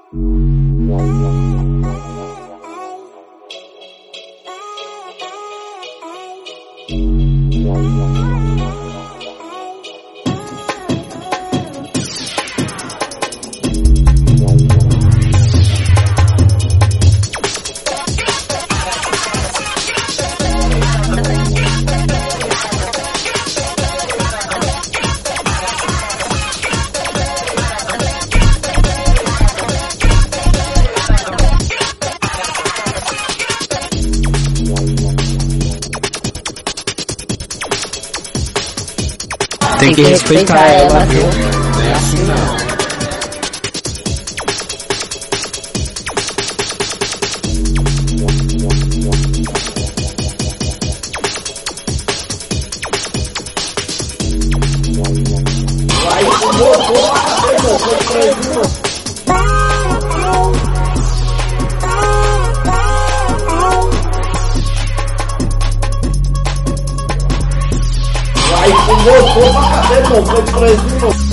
Tem que respeitar ela, viu? Não é assim não. Aí, foi pra cabeça, foi preso.